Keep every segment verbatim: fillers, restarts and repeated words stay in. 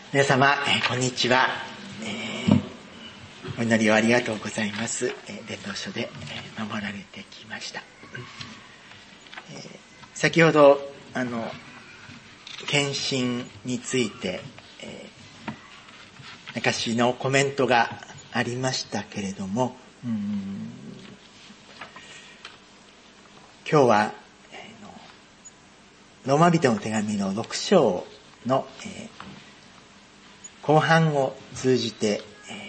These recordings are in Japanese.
皆様、えー、こんにちは、えー、お祈りをありがとうございます。えー、伝道所で、えー、守られてきました。えー、先ほどあの献身について、えー、私のコメントがありましたけれども、うーん今日は、えー、ローマ人の手紙のろく章の、えー後半を通じて、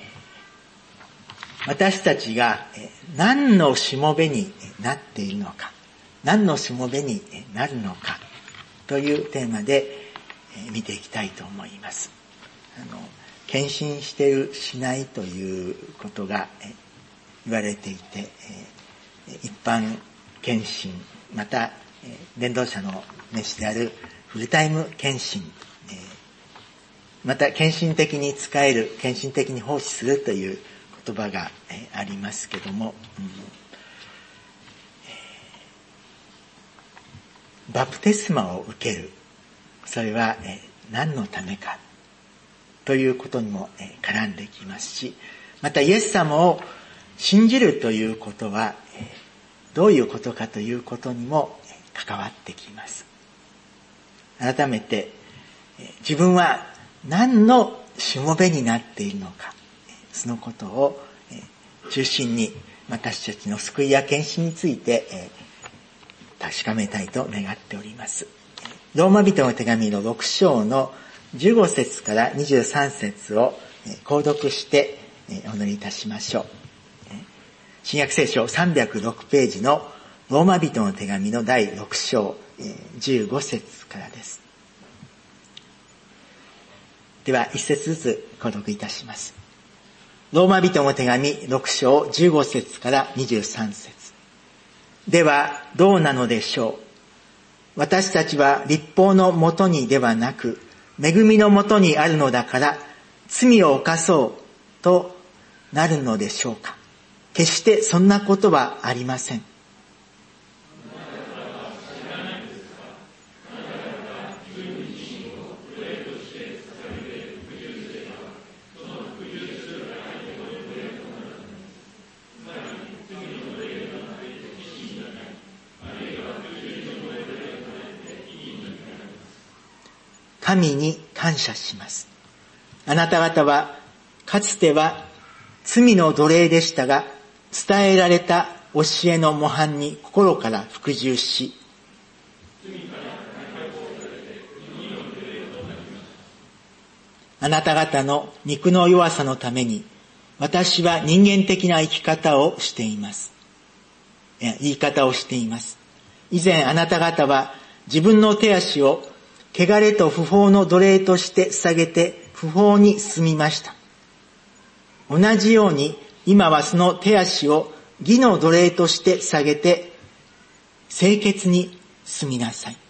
私たちが何のしもべになっているのか、何のしもべになるのかというテーマで見ていきたいと思います。あの献身しているしないということが言われていて、一般献身、また伝道者の召しであるフルタイム献身、また献身的に使える、献身的に奉仕するという言葉がありますけども、うんえー、バプテスマを受ける、それは何のためかということにも絡んできますし、またイエス様を信じるということはどういうことかということにも関わってきます。改めて自分は何のしもべになっているのか、そのことを中心に私たちの救いや献身について確かめたいと願っております。ローマ人の手紙のろく章のじゅうご節からにじゅうさん節を購読してお祈りいたしましょう。新約聖書さんびゃくろくページのローマ人の手紙のだいろく章じゅうご節からです。では一節ずつ購読いたします。ローマ人の手紙ろく章じゅうご節からにじゅうさん節。ではどうなのでしょう。私たちは律法のもとにではなく恵みのもとにあるのだから罪を犯そうとなるのでしょうか。決してそんなことはありません。神に感謝します。あなた方はかつては罪の奴隷でしたが、伝えられた教えの模範に心から服従し、あなた方の肉の弱さのために私は人間的な生き方をしています。いや、言い方をしています。以前あなた方は自分の手足を汚れと不法の奴隷として捧げて不法に進みました。同じように今はその手足を義の奴隷として捧げて清潔に進みなさい。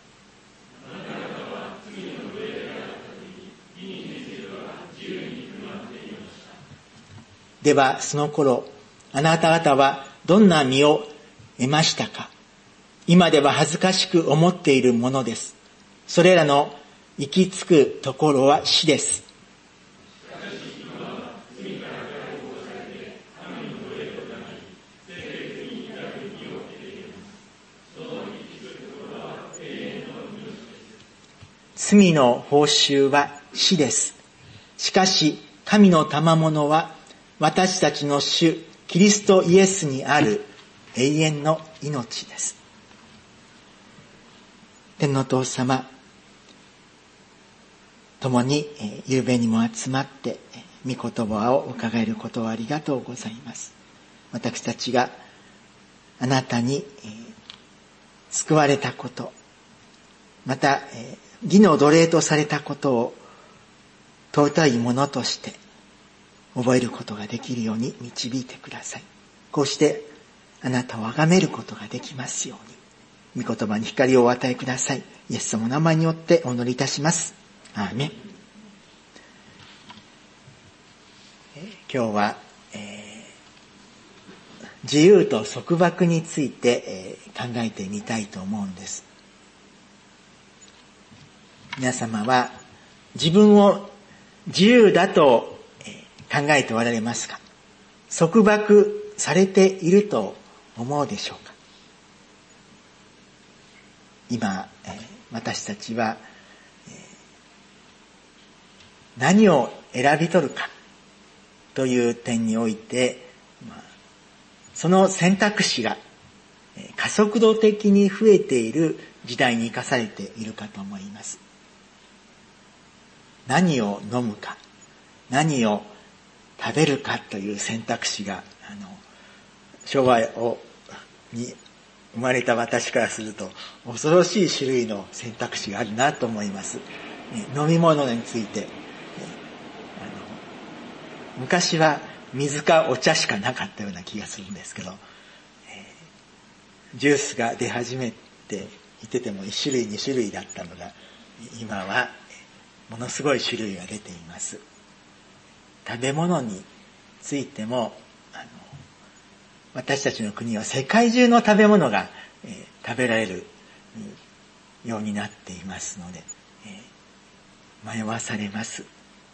ではその頃あなた方はどんな身を得ましたか。今では恥ずかしく思っているものです。それらの行き着くところは死です。罪の報酬は死です。しかし神の賜物は私たちの主キリストイエスにある永遠の命です。天の父様、共に夕べにも集まって御言葉を伺えることをありがとうございます。私たちがあなたに救われたこと、また義の奴隷とされたことを尊いものとして覚えることができるように導いてください。こうしてあなたを崇めることができますように、御言葉に光をお与えください。イエス様の名前によってお祈りいたします。アーメン。今日は、えー、自由と束縛について、えー、考えてみたいと思うんです。皆様は自分を自由だと考えておられますか？束縛されていると思うでしょうか？今、私たちは何を選び取るかという点において、その選択肢が加速度的に増えている時代に生かされているかと思います。何を飲むか、何を食べるかという選択肢が、あの、昭和をに生まれた私からすると恐ろしい種類の選択肢があるなと思います。飲み物について、あの昔は水かお茶しかなかったような気がするんですけど、ジュースが出始めていててもいち種類に種類だったのが、今はものすごい種類が出ています。食べ物についても、あの私たちの国は世界中の食べ物が、えー、食べられる、うん、ようになっていますので、えー、迷わされます。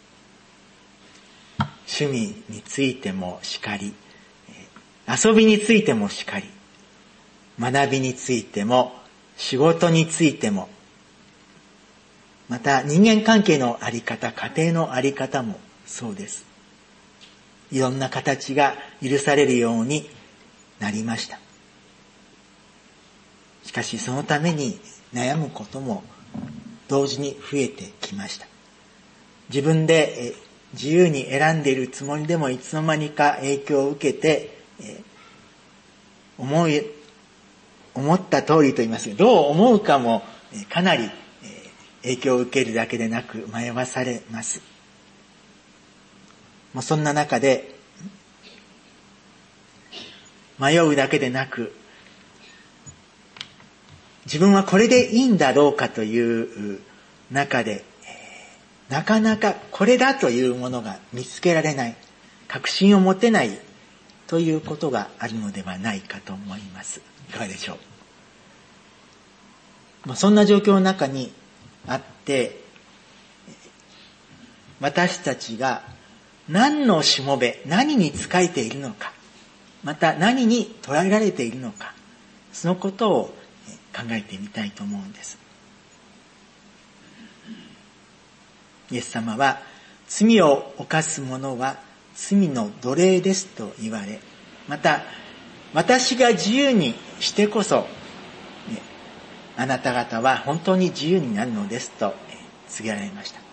趣味についてもしかり、えー、遊びについてもしかり、学びについても仕事についても、また人間関係のあり方、家庭のあり方もそうです。いろんな形が許されるようになりました。しかしそのために悩むことも同時に増えてきました。自分で自由に選んでいるつもりでもいつの間にか影響を受けて、思い、思った通りと言いますが、どう思うかもかなり影響を受けるだけでなく迷わされます。もうそんな中で迷うだけでなく、自分はこれでいいんだろうかという中で、なかなかこれだというものが見つけられない、確信を持てないということがあるのではないかと思います。いかがでしょう。そんな状況の中にあって、私たちが何のしもべ、何に仕えているのか、また何に捉えられているのか、そのことを考えてみたいと思うんです。イエス様は、罪を犯す者は罪の奴隷ですと言われ、また私が自由にしてこそ、あなた方は本当に自由になるのですと告げられました。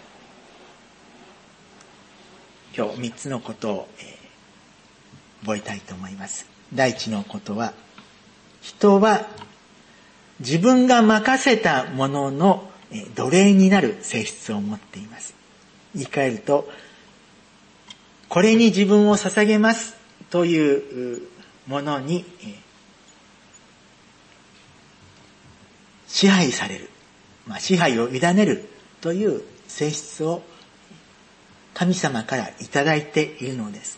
今日三つのことを覚えたいと思います。第一のことは、人は自分が任せたものの奴隷になる性質を持っています。言い換えると、これに自分を捧げますというものに支配される、まあ、支配を委ねるという性質を神様からいただいているのです。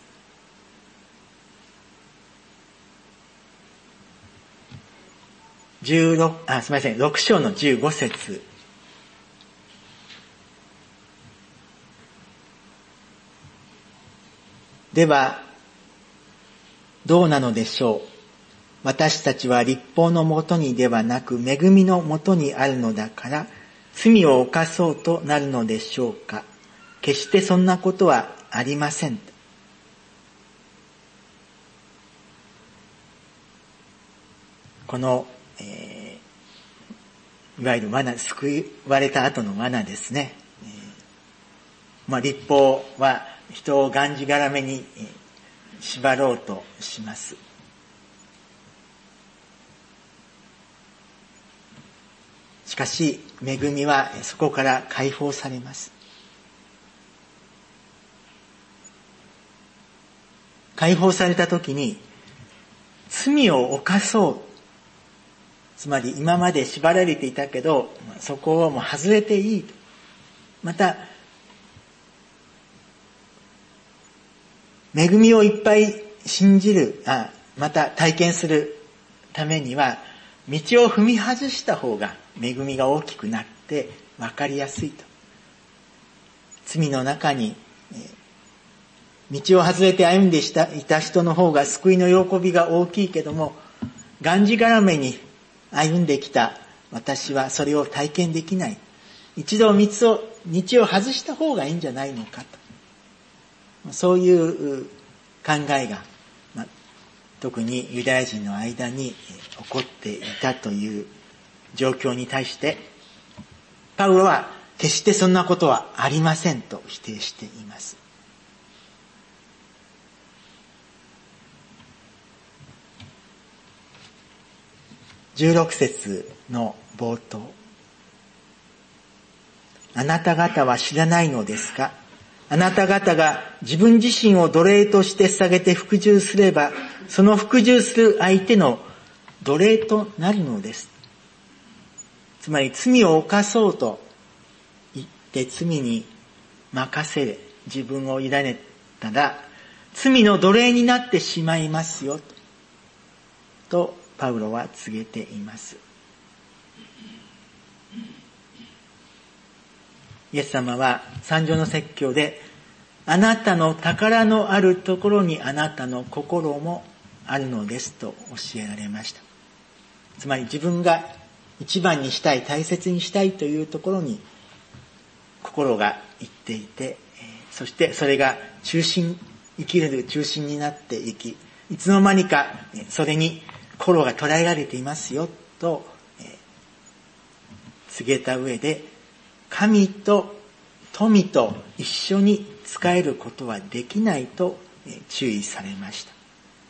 じゅうろく、あ、すみません、ろく章のじゅうご節。では、どうなのでしょう。私たちは律法のもとにではなく、恵みのもとにあるのだから、罪を犯そうとなるのでしょうか。決してそんなことはありません。この、えー、いわゆる罠、救われた後の罠ですね。えーまあ、律法は人をがんじがらめに縛ろうとします。しかし、恵みはそこから解放されます。解放されたときに、罪を犯そう。つまり今まで縛られていたけど、そこをもう外れていい。また、恵みをいっぱい信じる、あ、また体験するためには、道を踏み外した方が恵みが大きくなって分かりやすいと。 罪の中に道を外れて歩んでいた人の方が救いの喜びが大きいけども、がんじがらめに歩んできた私はそれを体験できない。一度道を、道を外した方がいいんじゃないのかと。そういう考えが、まあ、特にユダヤ人の間に起こっていたという状況に対して、パウロは決してそんなことはありませんと否定しています。じゅうろく節の冒頭。あなた方は知らないのですか？あなた方が自分自身を奴隷として捧げて服従すれば、その服従する相手の奴隷となるのです。つまり罪を犯そうと言って罪に任せ、自分を委ねたら、罪の奴隷になってしまいますよ、とパウロは告げています。イエス様は三条の説教で、あなたの宝のあるところにあなたの心もあるのですと教えられました。つまり自分が一番にしたい、大切にしたいというところに心がいっていて、そしてそれが中心、生きる中心になっていき、いつの間にかそれに心が捉えられていますよと告げた上で、神と富と一緒に仕えることはできないと注意されました。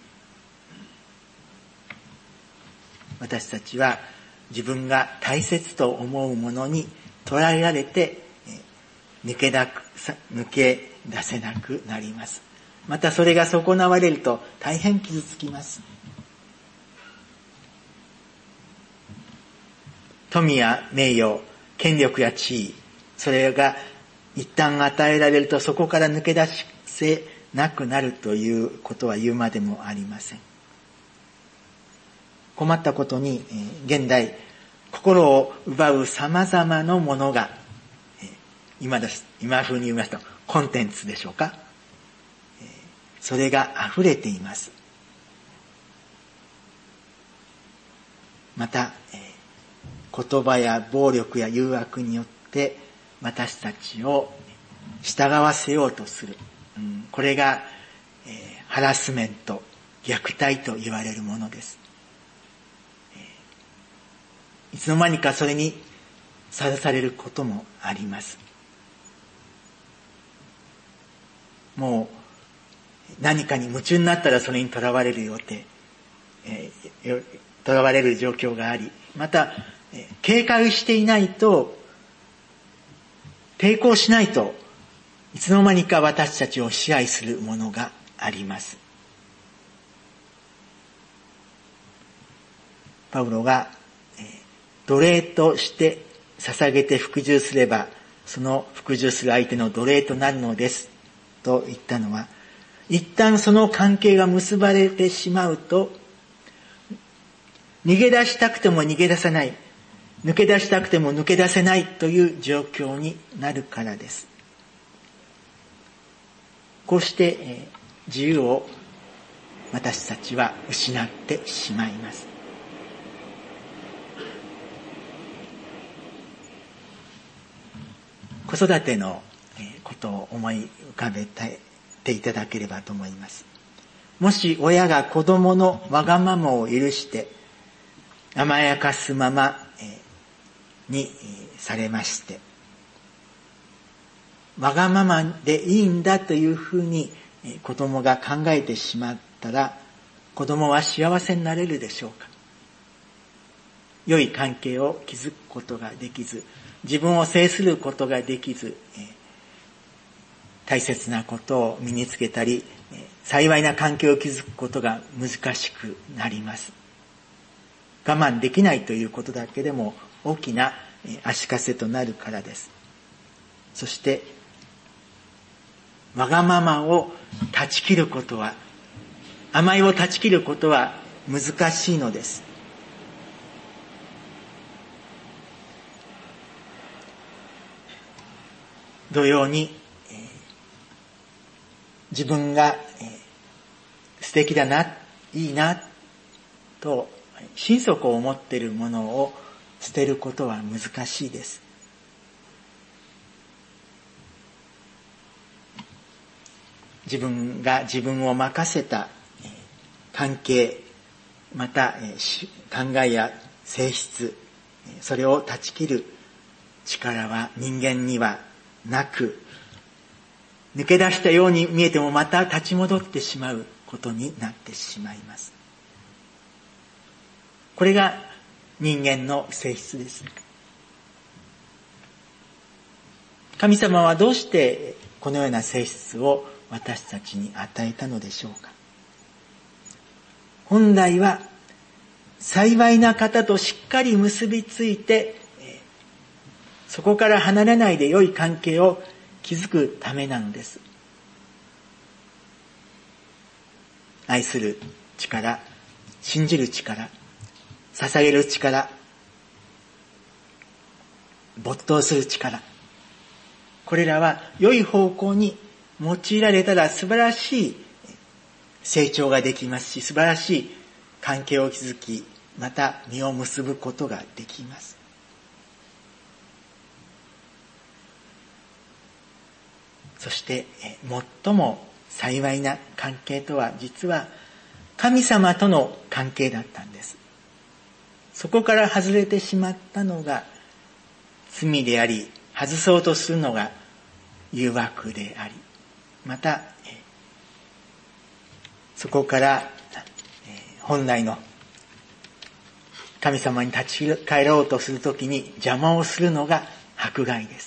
私たちは自分が大切と思うものに捉えられて抜けなく、抜け出せなくなります。またそれが損なわれると大変傷つきます。富や名誉、権力や地位、それが一旦与えられるとそこから抜け出せなくなるということは言うまでもありません。困ったことに、現代、心を奪う様々なものが、今です、今風に言いますと、コンテンツでしょうか。それが溢れています。また、言葉や暴力や誘惑によって私たちを従わせようとする。これが、ハラスメント、虐待と言われるものです。いつの間にかそれにさらされることもあります。もう何かに夢中になったらそれにとらわれる予定、とらわれる状況があり、また警戒していないと、抵抗しないといつの間にか私たちを支配するものがあります。パウロが奴隷として捧げて服従すれば、その服従する相手の奴隷となるのですと言ったのは、一旦その関係が結ばれてしまうと、逃げ出したくても逃げ出せない、抜け出したくても抜け出せないという状況になるからです。こうして、えー、自由を私たちは失ってしまいます。子育てのことを思い浮かべていただければと思います。もし親が子供のわがままを許して甘やかすままにされまして、わがままでいいんだというふうに子供が考えてしまったら、子供は幸せになれるでしょうか。良い関係を築くことができず、自分を制することができず、大切なことを身につけたり、幸いな関係を築くことが難しくなります。我慢できないということだけでも大きな足かせとなるからです。そして、わがままを断ち切ることは、甘えを断ち切ることは難しいのです。同様に自分が、えー、素敵だな、いいなと心底思っているものを捨てることは難しいです。自分が自分を任せた関係、また考えや性質、それを断ち切る力は人間にはなく、抜け出したように見えてもまた立ち戻ってしまうことになってしまいます。これが人間の性質です。神様はどうしてこのような性質を私たちに与えたのでしょうか。本来は幸いな方としっかり結びついて、そこから離れないで良い関係を築くためなのです。愛する力、信じる力、捧げる力、没頭する力、これらは良い方向に用いられたら素晴らしい成長ができますし、素晴らしい関係を築き、また実を結ぶことができます。そして最も幸いな関係とは、実は神様との関係だったんです。そこから外れてしまったのが罪であり、外そうとするのが誘惑であり、またそこから本来の神様に立ち返ろうとするときに邪魔をするのが迫害です。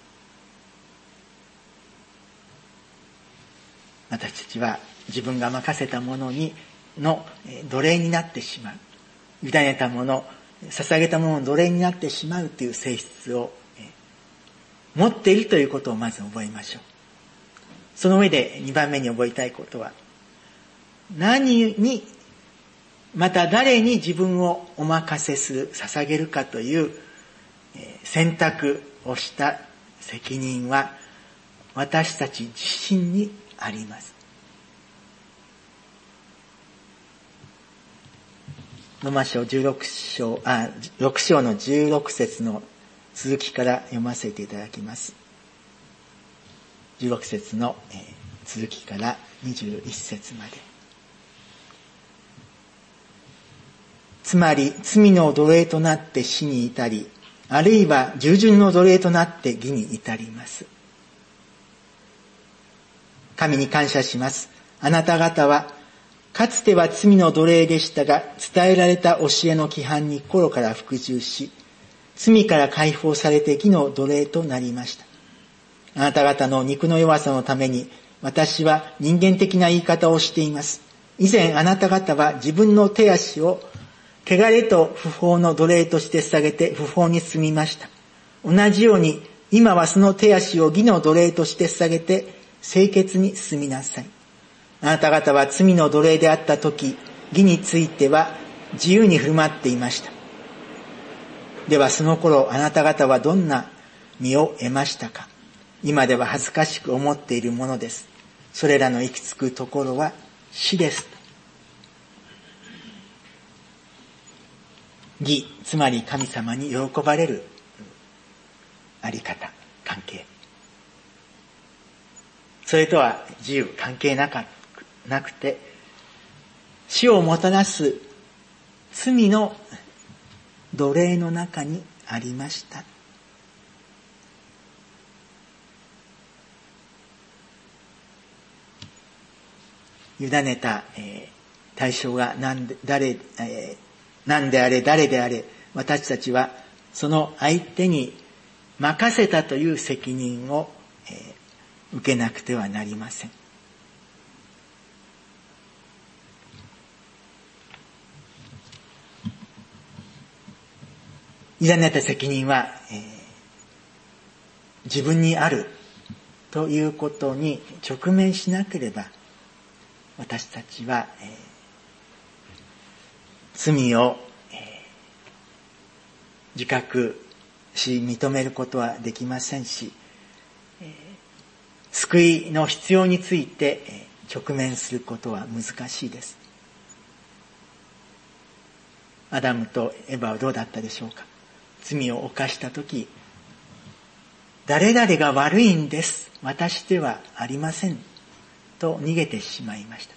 私たちは自分が任せたものにの奴隷になってしまう、委ねたもの、捧げたものの奴隷になってしまうという性質を持っているということをまず覚えましょう。その上でにばんめに覚えたいことは、何にまた誰に自分をお任せする、捧げるかという選択をした責任は私たち自身にあります。ローマ書じゅうろく章、あ、ろく章のじゅうろく節の続きから読ませていただきます。じゅうろく節の、えー、続きからにじゅういち節まで。つまり罪の奴隷となって死に至り、あるいは従順の奴隷となって義に至ります。神に感謝します。あなた方はかつては罪の奴隷でしたが、伝えられた教えの規範に心から服従し、罪から解放されて義の奴隷となりました。あなた方の肉の弱さのために、私は人間的な言い方をしています。以前あなた方は自分の手足を汚れと不法の奴隷として捧げて不法に住みました。同じように今はその手足を義の奴隷として捧げて清潔に住みなさい。あなた方は罪の奴隷であったとき、義については自由に振る舞っていました。ではその頃あなた方はどんな身を得ましたか。今では恥ずかしく思っているものです。それらの行き着くところは死です。義、つまり神様に喜ばれるあり方、関係。それとは自由、関係なか、なくて、死をもたらす罪の奴隷の中にありました。委ねた、えー、対象が何で、誰、えー何であれ誰であれ、私たちはその相手に任せたという責任を、えー、受けなくてはなりません。委ねた責任は、えー、自分にあるということに直面しなければ、私たちは、えー罪を、えー、自覚し認めることはできませんし、えー、 救いの必要について直面することは難しいです。アダムとエバはどうだったでしょうか。罪を犯したとき、誰々が悪いんです、私ではありませんと逃げてしまいました。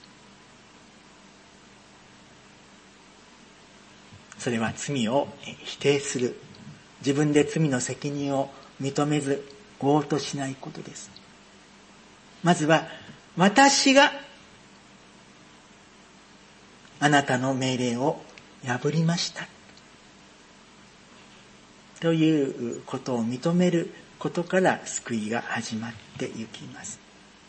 それは罪を否定する、自分で罪の責任を認めず強としないことです。まずは、私があなたの命令を破りましたということを認めることから救いが始まっていきます。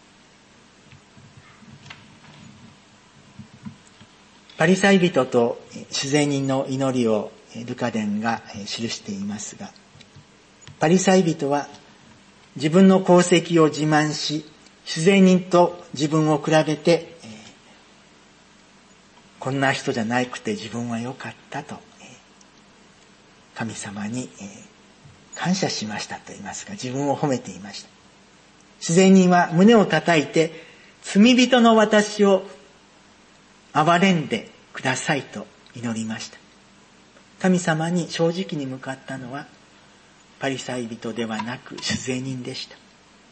パリサイ人と主税人の祈りをルカ伝が記していますが、パリサイ人は自分の功績を自慢し、主税人と自分を比べて、えー、こんな人じゃなくて自分は良かったと、えー、神様に、えー、感謝しましたと言いますが、自分を褒めていました。主税人は胸を叩いて、罪人の私を憐れんでくださいと祈りました。神様に正直に向かったのはパリサイ人ではなく主税人でした。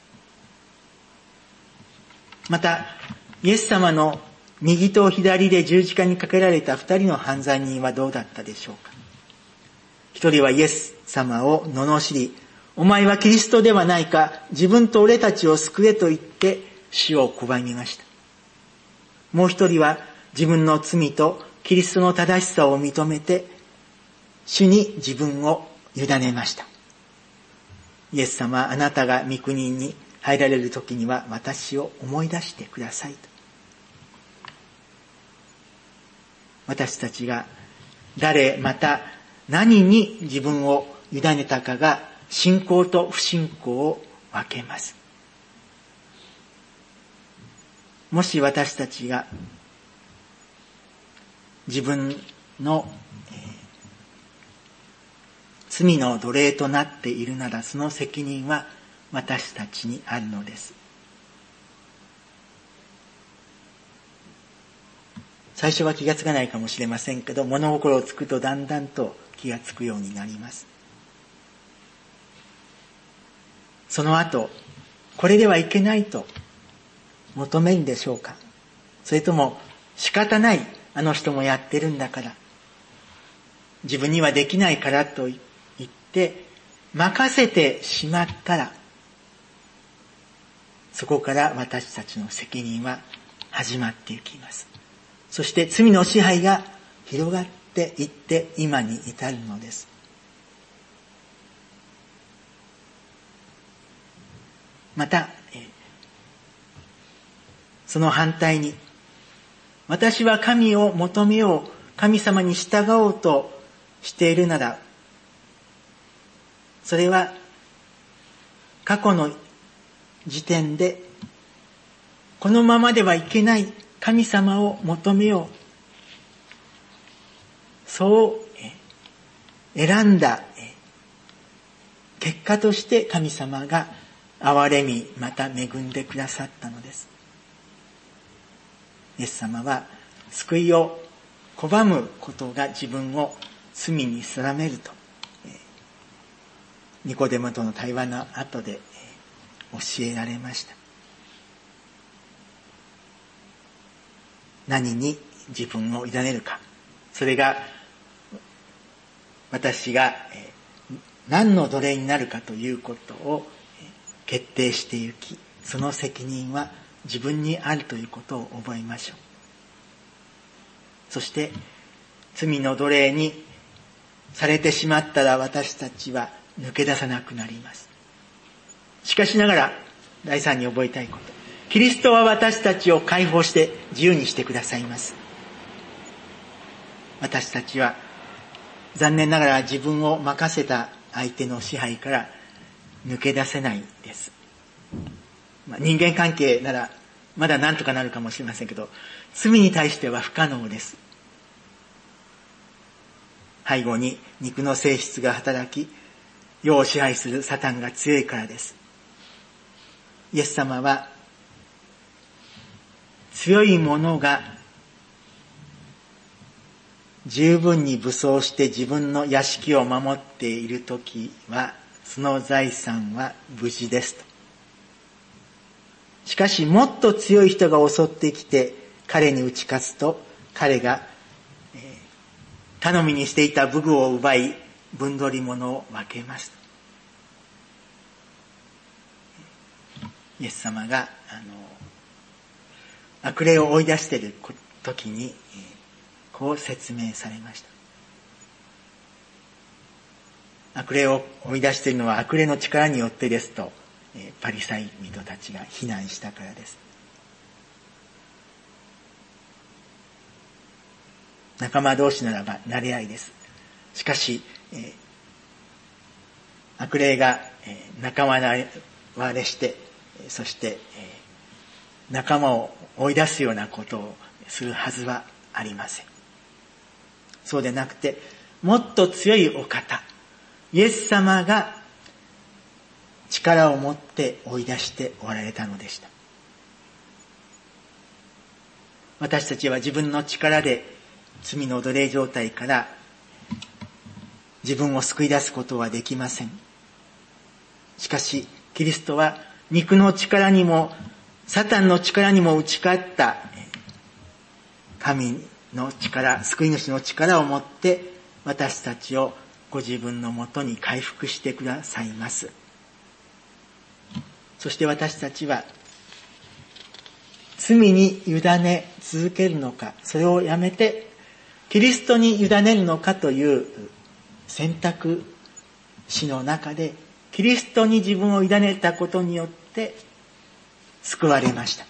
またイエス様の右と左で十字架にかけられた二人の犯罪人はどうだったでしょうか。一人はイエス様を罵り、お前はキリストではないか、自分と俺たちを救えと言って主を拒みました。もう一人は自分の罪とキリストの正しさを認めて主に自分を委ねました。イエス様、あなたが御国に入られる時には私を思い出してくださいと。私たちが誰また何に自分を委ねたかが信仰と不信仰を分けます。もし私たちが自分の、えー、罪の奴隷となっているなら、その責任は私たちにあるのです。最初は気がつかないかもしれませんけど、物心をつくとだんだんと気がつくようになります。その後、これではいけないと求めるでしょうか。それとも仕方ない、あの人もやってるんだから、自分にはできないからと言って任せてしまったら、そこから私たちの責任は始まっていきます。そして罪の支配が広がっていって今に至るのです。またその反対に、私は神を求めよう、神様に従おうとしているなら、それは過去の時点でこのままではいけない、神様を求めよう、そう選んだ結果として神様が憐れみ、また恵んでくださったのです。イエス様は救いを拒むことが自分を罪に定めると、ニコデモとの対話の後で教えられました。何に自分を委ねるか、それが私が何の奴隷になるかということを決定してゆき、その責任は自分にあるということを覚えましょう。そして罪の奴隷にされてしまったら私たちは抜け出さなくなります。しかしながらだいさんに覚えたいこと、キリストは私たちを解放して自由にしてくださいます。私たちは残念ながら自分を任せた相手の支配から抜け出せないです。まあ、人間関係ならまだ何とかなるかもしれませんけど、罪に対しては不可能です。背後に肉の性質が働き、世を支配するサタンが強いからです。 イエス様は強い者が十分に武装して自分の屋敷を守っているときはその財産は無事ですと。しかしもっと強い人が襲ってきて彼に打ち勝つと彼が、えー、頼みにしていた武具を奪い分取り物を分けます。イエス様があの悪霊を追い出している時に、えー、こう説明されました。悪霊を追い出しているのは悪霊の力によってですと、えー、パリサイ人たちが非難したからです。仲間同士ならば馴れ合いです。しかし、えー、悪霊が、えー、仲間割れして、そして、えー、仲間を追い出すようなことをするはずはありません。そうでなくて、もっと強いお方、イエス様が力を持って追い出しておられたのでした。私たちは自分の力で罪の奴隷状態から自分を救い出すことはできません。しかし、キリストは肉の力にもサタンの力にも打ち勝った神の力、救い主の力を持って私たちをご自分のもとに回復してくださいます。そして私たちは罪に委ね続けるのか、それをやめてキリストに委ねるのかという選択肢の中で、キリストに自分を委ねたことによって救われました。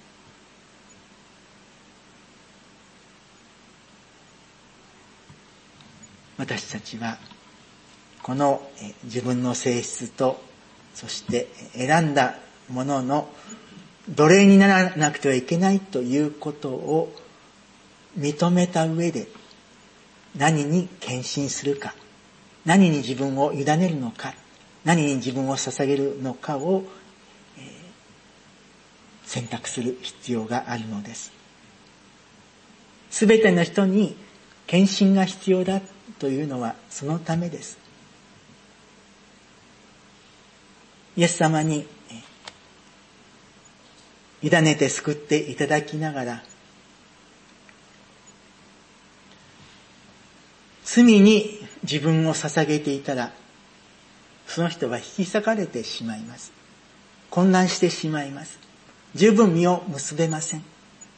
私たちはこの自分の性質と、そして選んだものの奴隷にならなくてはいけないということを認めた上で、何に献身するか、何に自分を委ねるのか、何に自分を捧げるのかを、えー、選択する必要があるのです。すべての人に献身が必要だというのはそのためです。イエス様に委ねて救っていただきながら、罪に自分を捧げていたら、その人は引き裂かれてしまいます。混乱してしまいます。十分実を結べません。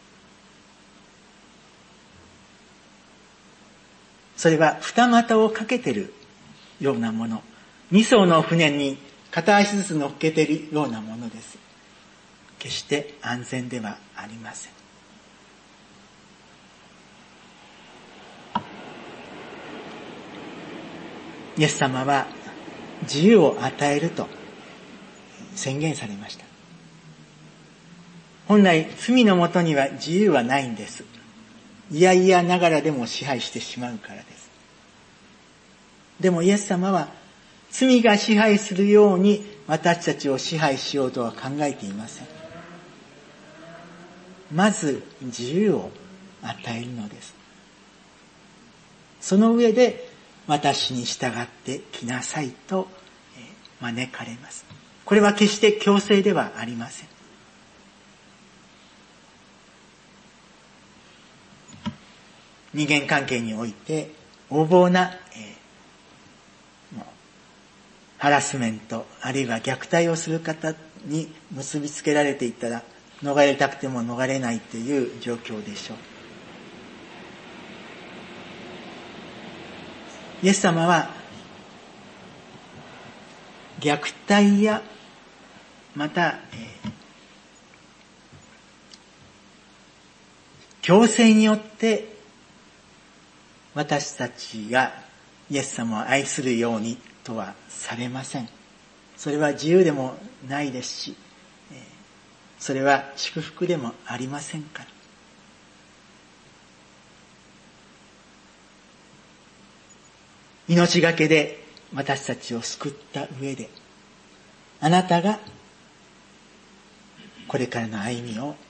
それは二股をかけているようなもの、二艘の船に片足ずつ乗っけているようなものです。決して安全ではありません。イエス様は自由を与えると宣言されました。本来罪のもとには自由はないんです。いやいやながらでも支配してしまうからです。でもイエス様は罪が支配するように私たちを支配しようとは考えていません。まず自由を与えるのです。その上で私に従ってきなさいと招かれます。これは決して強制ではありません。人間関係において横暴な、えー、ハラスメントあるいは虐待をする方に結びつけられていったら逃れたくても逃れないという状況でしょう。イエス様は虐待やまた、えー、強制によって私たちがイエス様を愛するようにとはされません。それは自由でもないですし、それは祝福でもありませんから。命がけで私たちを救った上で、あなたがこれからの歩みを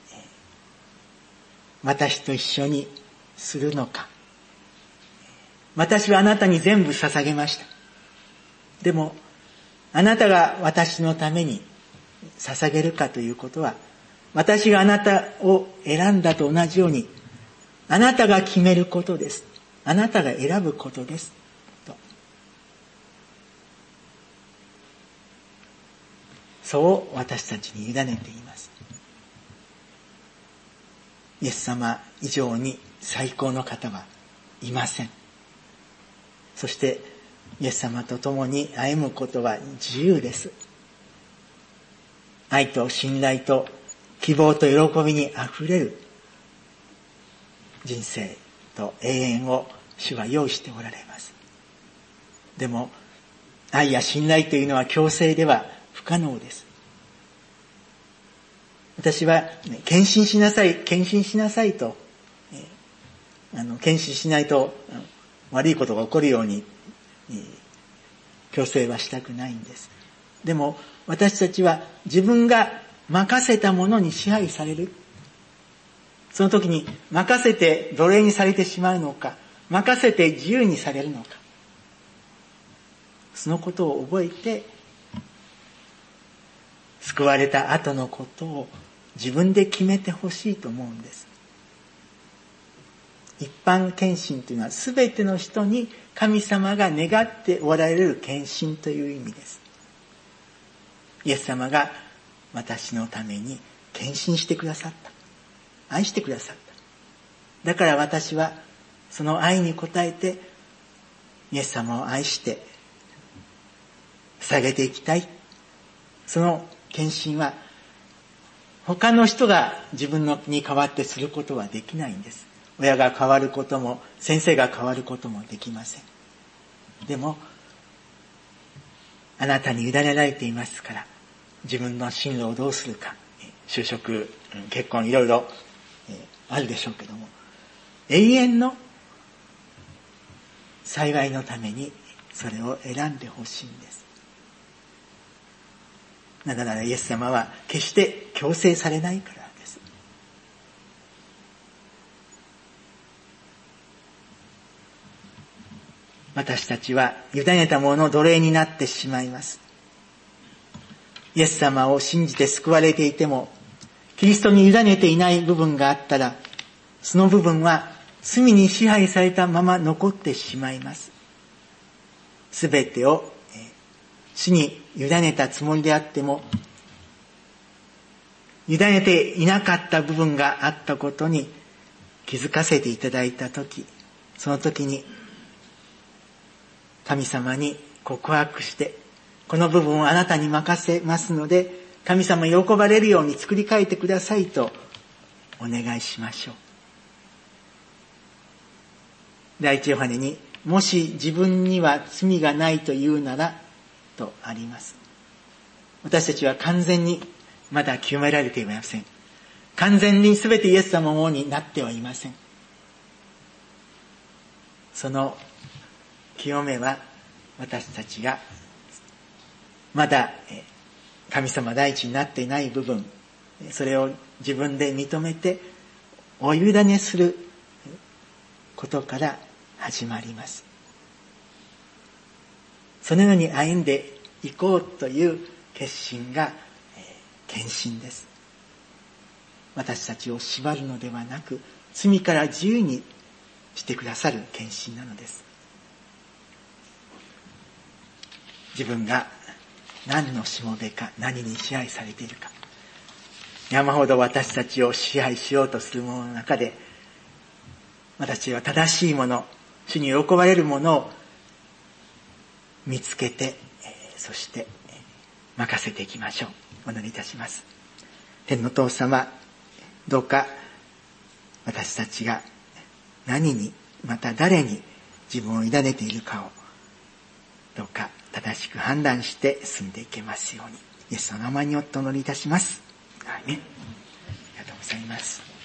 私と一緒にするのか。私はあなたに全部捧げました。でもあなたが私のために捧げるかということは、私があなたを選んだと同じように、あなたが決めることです。あなたが選ぶことです。と。そう私たちに委ねています。イエス様以上に最高の方はいません。そしてイエス様と共に歩むことは自由です。愛と信頼と希望と喜びにあふれる人生と永遠を主は用意しておられます。でも愛や信頼というのは強制では不可能です。私は献身しなさい献身しなさいと、あの献身しないと悪いことが起こるように強制はしたくないんです。でも私たちは自分が任せたものに支配される。その時に任せて奴隷にされてしまうのか、任せて自由にされるのか、そのことを覚えて、救われた後のことを自分で決めてほしいと思うんです。一般献身というのは全ての人に神様が願っておられる献身という意味です。イエス様が私のために献身してくださった。愛してくださった。だから私はその愛に応えてイエス様を愛して捧げていきたい。その献身は他の人が自分のに代わってすることはできないんです。親が変わることも先生が変わることもできません。でもあなたに委ねられていますから、自分の進路をどうするか、就職、結婚いろいろあるでしょうけども、永遠の幸いのためにそれを選んでほしいんです。なぜならイエス様は決して強制されないからです。私たちは委ねたものの奴隷になってしまいます。イエス様を信じて救われていても、キリストに委ねていない部分があったら、その部分は罪に支配されたまま残ってしまいます。すべてを主に委ねたつもりであっても、委ねていなかった部分があったことに気づかせていただいたとき、その時に神様に告白して、この部分をあなたに任せますので、神様喜ばれるように作り変えてくださいとお願いしましょう。第一ヨハネに、もし自分には罪がないというならとあります。私たちは完全にまだ清められていません。完全に全てイエス様のものになってはいません。その清めは私たちがまだ神様第一になっていない部分、それを自分で認めてお委ねすることから始まります。そのように歩んでいこうという決心が献身です。私たちを縛るのではなく、罪から自由にしてくださる献身なのです。自分が何のしもべか、何に支配されているか、山ほど私たちを支配しようとするものの中で、私は正しいもの、主に喜ばれるものを見つけて、そして任せていきましょう。お祈りいたします。天の父様、どうか私たちが何に、また誰に自分を委ねているかを、どうか正しく判断して進んでいけますように、イエスの名前によってお祈りいたします。アーメン。ありがとうございます。